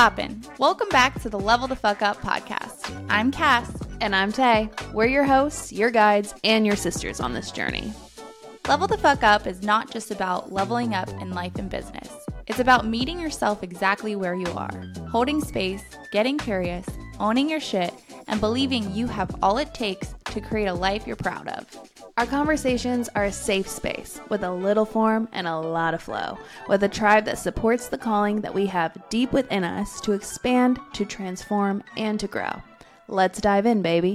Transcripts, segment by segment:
poppin'? Welcome back to the Level the Fuck Up podcast. I'm Cass. And I'm Tay. We're your hosts, your guides, and your sisters on this journey. Level the Fuck Up is not just about leveling up in life and business. It's about meeting yourself exactly where you are, holding space, getting curious, owning your shit, and believing you have all it takes to create a life you're proud of. Our conversations are a safe space with a little form and a lot of flow, with a tribe that supports the calling that we have deep within us to expand, to transform, and to grow. Let's dive in, baby.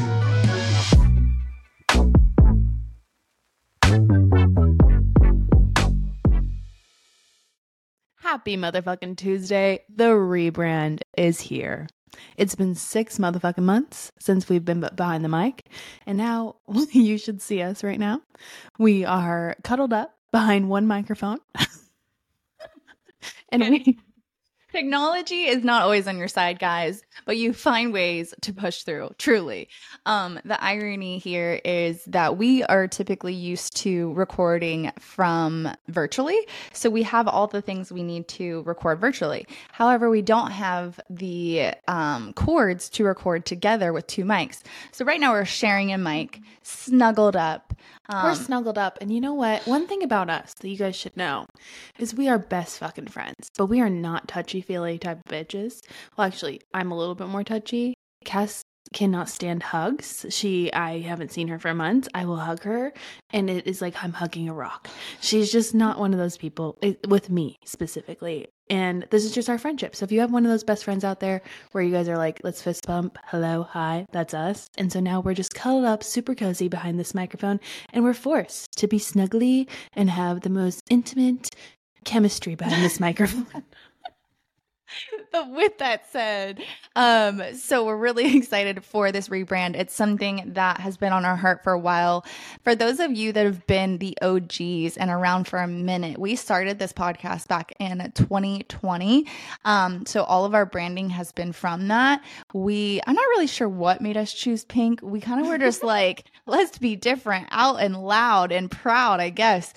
Happy motherfucking Tuesday. The rebrand is here. It's been 6 motherfucking months since we've been behind the mic, and now you should see us right now. We are cuddled up behind one microphone. and Technology is not always on your side, guys, but you find ways to push through, truly. The irony here is that we are typically used to recording from virtually, so we have all the things we need to record virtually. However, we don't have the cords to record together with 2 mics. So right now we're sharing a mic, snuggled up. We're snuggled up, and you know what? One thing about us that you guys should know is we are best fucking friends, but we are not touchy-feely type of bitches. Well, actually, I'm a little bit more touchy. Cass cannot stand hugs. I haven't seen her for months. I will hug her, and it is like I'm hugging a rock. She's just not one of those people, with me specifically. And this is just our friendship. So if you have one of those best friends out there where you guys are like, let's fist bump, hello, hi, that's us. And so now we're just cuddled up, super cozy behind this microphone, and we're forced to be snuggly and have the most intimate chemistry behind this microphone. But with that said, so we're really excited for this rebrand. It's something that has been on our heart for a while. For those of you that have been the OGs and around for a minute, we started this podcast back in 2020. So all of our branding has been from that. I'm not really sure what made us choose pink. We kind of were just like, let's be different, out and loud and proud, I guess.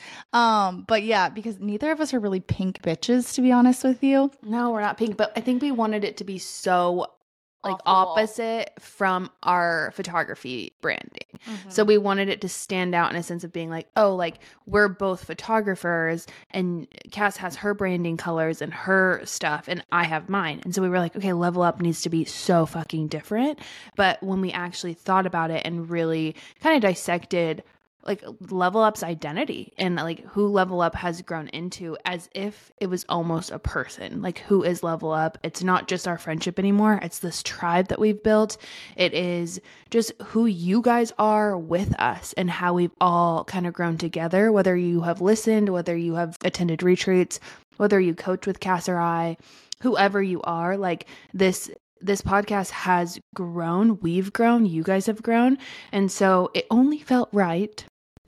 But yeah, because neither of us are really pink bitches, to be honest with you. No, we're not pink, but I think we wanted it to be so like Off the opposite from our photography branding. Mm-hmm. So we wanted it to stand out in a sense of being like, oh, like we're both photographers and Cass has her branding colors and her stuff and I have mine. And so we were like, okay, Level Up needs to be so fucking different. But when we actually thought about it and really kind of dissected like Level Up's identity and like who Level Up has grown into, as if it was almost a person. Like, who is Level Up? It's not just our friendship anymore. It's this tribe that we've built. It is just who you guys are with us and how we've all kind of grown together, whether you have listened, whether you have attended retreats, whether you coach with Cass or I, whoever you are, like this podcast has grown, we've grown, you guys have grown. And so it only felt right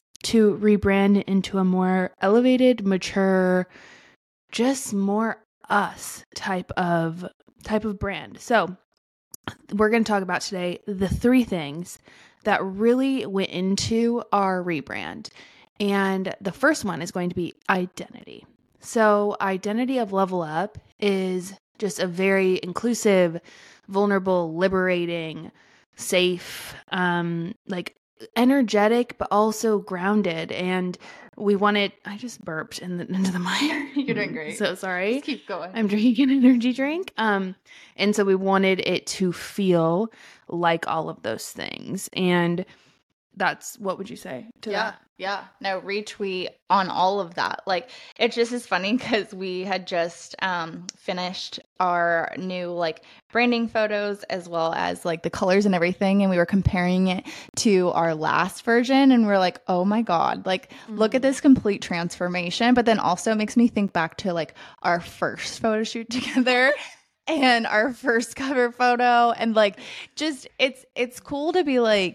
to rebrand into a more elevated, mature, just more us type of brand. So we're going to talk about today the 3 things that really went into our rebrand. And the first one is going to be identity. So identity of Level Up is just a very inclusive, vulnerable, liberating, safe, like energetic, but also grounded. And we wanted, I just burped into the mic. You're doing great. So sorry. Just keep going. I'm drinking an energy drink. And so we wanted it to feel like all of those things. And that's, what would you say to that? Yeah. No, retweet on all of that. Like, it just is funny because we had just finished our new like branding photos as well as like the colors and everything. And we were comparing it to our last version. And we're like, oh my God, like, look at this complete transformation. But then also it makes me think back to like our first photo shoot together. And our first cover photo. And like, just, it's cool to be like,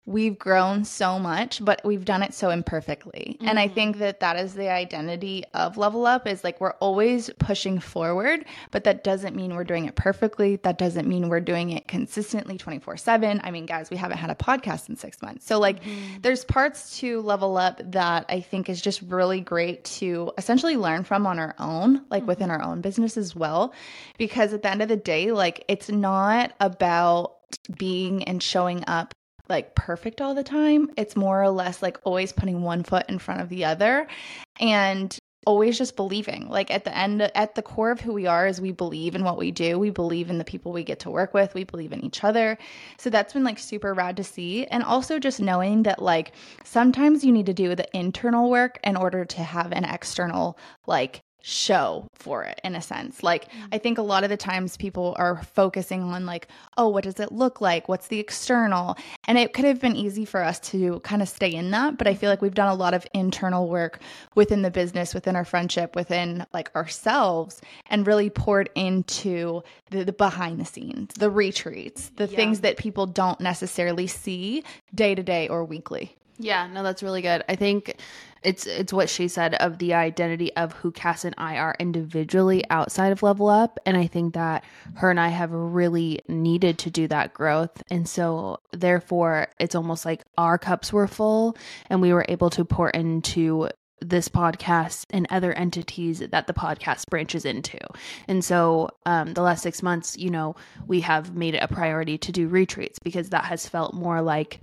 we've grown so much, but we've done it so imperfectly. And I think that that is the identity of Level Up, is like we're always pushing forward, but that doesn't mean we're doing it perfectly. That doesn't mean we're doing it consistently 24/7. I mean, guys, we haven't had a podcast in 6 months. So like there's parts to Level Up that I think is just really great to essentially learn from on our own, like within our own business as well. Because at the end of the day, like it's not about being and showing up like perfect all the time. It's more or less like always putting one foot in front of the other and always just believing. Like at the core of who we are is we believe in what we do. We believe in the people we get to work with. We believe in each other. So that's been like super rad to see. And also just knowing that like sometimes you need to do the internal work in order to have an external like show for it, in a sense. Like I think a lot of the times people are focusing on like, oh, what does it look like? What's the external? And it could have been easy for us to kind of stay in that, but I feel like we've done a lot of internal work within the business, within our friendship, within like ourselves, and really poured into the behind the scenes, the retreats, the things that people don't necessarily see day to day or weekly. Yeah, no, that's really good. I think it's what she said of the identity of who Cass and I are individually outside of Level Up. And I think that her and I have really needed to do that growth. And so therefore, it's almost like our cups were full and we were able to pour into this podcast and other entities that the podcast branches into. And so the last 6 months, you know, we have made it a priority to do retreats because that has felt more like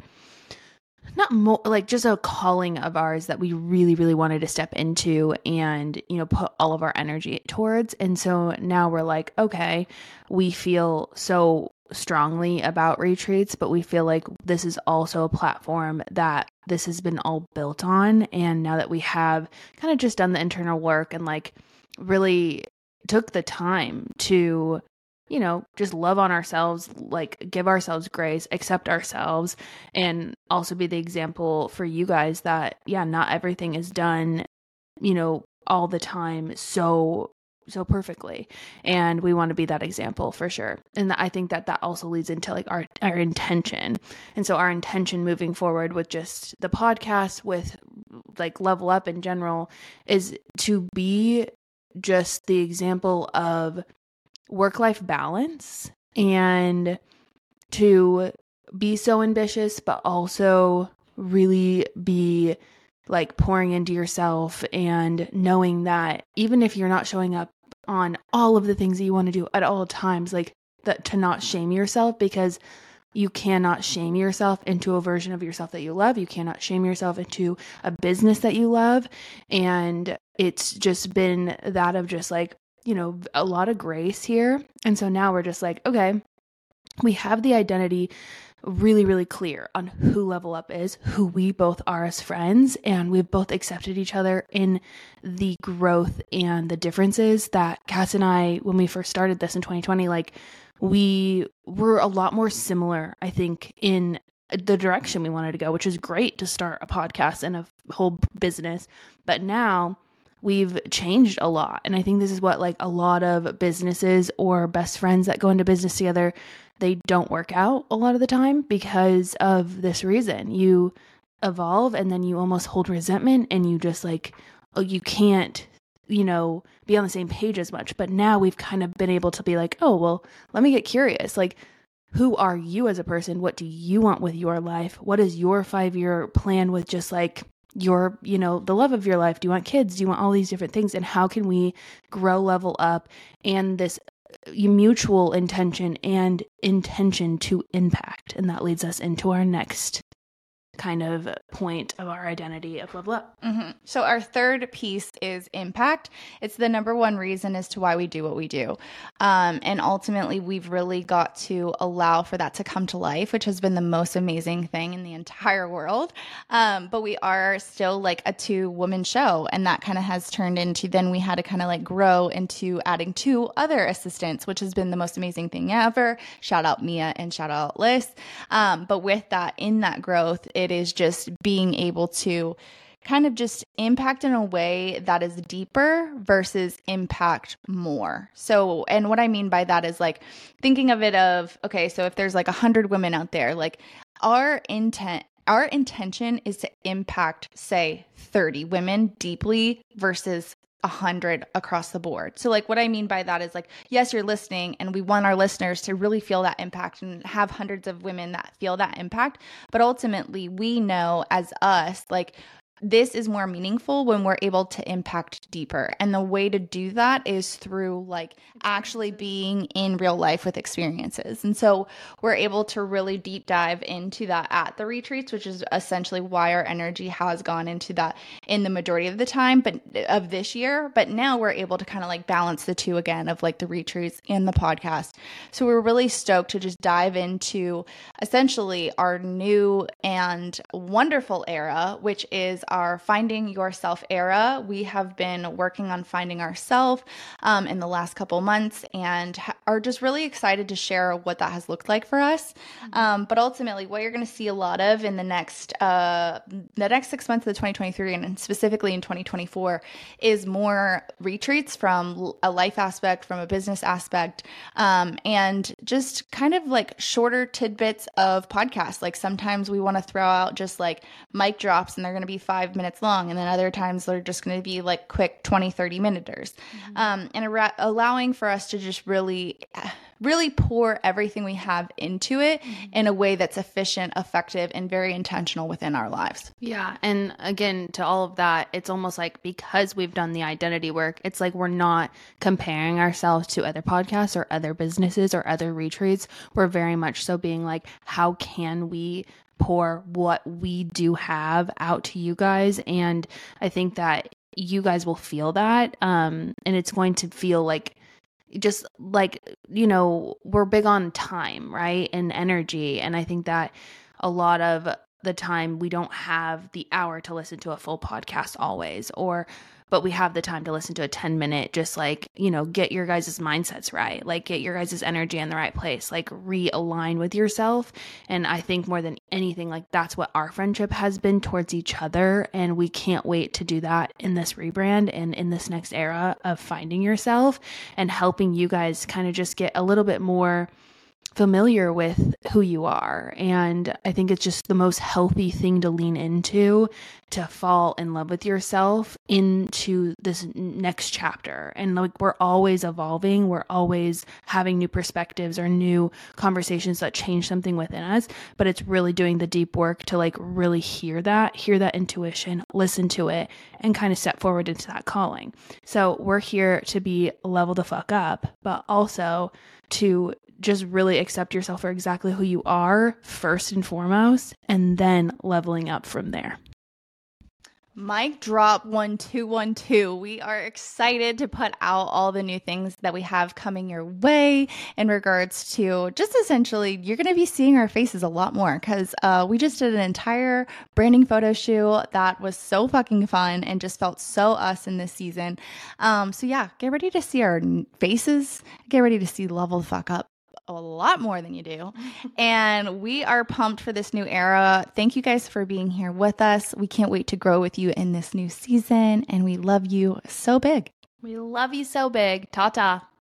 not more like just a calling of ours that we really, really wanted to step into and, you know, put all of our energy towards. And so now we're like, okay, we feel so strongly about retreats, but we feel like this is also a platform that this has been all built on. And now that we have kind of just done the internal work and like really took the time to, you know, just love on ourselves, like give ourselves grace, accept ourselves, and also be the example for you guys that, yeah, not everything is done, you know, all the time so perfectly. And we want to be that example for sure. And I think that also leads into like our intention. And so our intention moving forward with just the podcast, with like Level Up in general, is to be just the example of work-life balance and to be so ambitious, but also really be like pouring into yourself and knowing that even if you're not showing up on all of the things that you want to do at all times, like that, to not shame yourself, because you cannot shame yourself into a version of yourself that you love. You cannot shame yourself into a business that you love. And it's just been that of just like, you know, a lot of grace here. And so now we're just like, okay, we have the identity really, really clear on who Level Up is, who we both are as friends, and we've both accepted each other in the growth and the differences that Cass and I, when we first started this in 2020, like we were a lot more similar, I think, in the direction we wanted to go, which is great to start a podcast and a whole business. But now we've changed a lot. And I think this is what like a lot of businesses or best friends that go into business together, they don't work out a lot of the time because of this reason. You evolve and then you almost hold resentment and you just like, oh, you can't, you know, be on the same page as much. But now we've kind of been able to be like, oh, well, let me get curious. Like, who are you as a person? What do you want with your life? What is your 5-year plan with just like your, you know, the love of your life? Do you want kids? Do you want all these different things? And how can we grow, Level Up, and this mutual intention and intention to impact? And that leads us into our next kind of point of our identity of Level Up. Mm-hmm. So our third piece is impact. It's the number one reason as to why we do what we do. And ultimately, we've really got to allow for that to come to life, which has been the most amazing thing in the entire world. But we are still like a 2-woman show. And that kind of has turned into, then we had to kind of like grow into adding 2 other assistants, which has been the most amazing thing ever. Shout out Mia and shout out Liz. But with that, in that growth, it is just being able to kind of just impact in a way that is deeper versus impact more. So, and what I mean by that is like thinking of it of, okay, so if there's like 100 women out there, like our intent our intention is to impact, say, 30 women deeply versus 100 across the board. So like what I mean by that is like, yes, you're listening and we want our listeners to really feel that impact and have hundreds of women that feel that impact. But ultimately we know as us, like this is more meaningful when we're able to impact deeper. And the way to do that is through like actually being in real life with experiences. And so we're able to really deep dive into that at the retreats, which is essentially why our energy has gone into that in the majority of the time, but of this year. But now we're able to kind of like balance the two again of like the retreats and the podcast. So we're really stoked to just dive into essentially our new and wonderful era, which is our Finding Yourself era. We have been working on finding ourselves in the last couple months and are just really excited to share what that has looked like for us. But ultimately, what you're going to see a lot of in the next 6 months of 2023 and specifically in 2024 is more retreats from a life aspect, from a business aspect, and just kind of like shorter tidbits of podcasts. Like sometimes we want to throw out just like mic drops and they're going to be 5 minutes long. And then other times they're just going to be like quick 20, 30 minuters. And allowing for us to just really pour everything we have into it in a way that's efficient, effective, and very intentional within our lives. Yeah. And again, to all of that, it's almost like because we've done the identity work, it's like we're not comparing ourselves to other podcasts or other businesses or other retreats. We're very much so being like, how can we pour what we do have out to you guys? And I think that you guys will feel that. And it's going to feel like, just like, you know, we're big on time, right? And energy. And I think that a lot of the time we don't have the hour to listen to a full podcast always, but we have the time to listen to a 10-minute, just like, you know, get your guys' mindsets right, like get your guys' energy in the right place, like realign with yourself. And I think more than anything, like that's what our friendship has been towards each other. And we can't wait to do that in this rebrand and in this next era of finding yourself and helping you guys kind of just get a little bit more familiar with who you are. And I think it's just the most healthy thing to lean into, to fall in love with yourself into this next chapter. And like we're always evolving, we're always having new perspectives or new conversations that change something within us, but it's really doing the deep work to like really hear that intuition, listen to it, and kind of step forward into that calling. So we're here to be level the fuck up, but also to just really accept yourself for exactly who you are first and foremost, and then leveling up from there. Mic drop 1212. We are excited to put out all the new things that we have coming your way in regards to just essentially, you're going to be seeing our faces a lot more because we just did an entire branding photo shoot that was so fucking fun and just felt so us in this season. So yeah, get ready to see our faces. Get ready to see Level the Fuck Up a lot more than you do. And we are pumped for this new era. Thank you guys for being here with us. We can't wait to grow with you in this new season. And we love you so big. We love you so big. Ta-ta.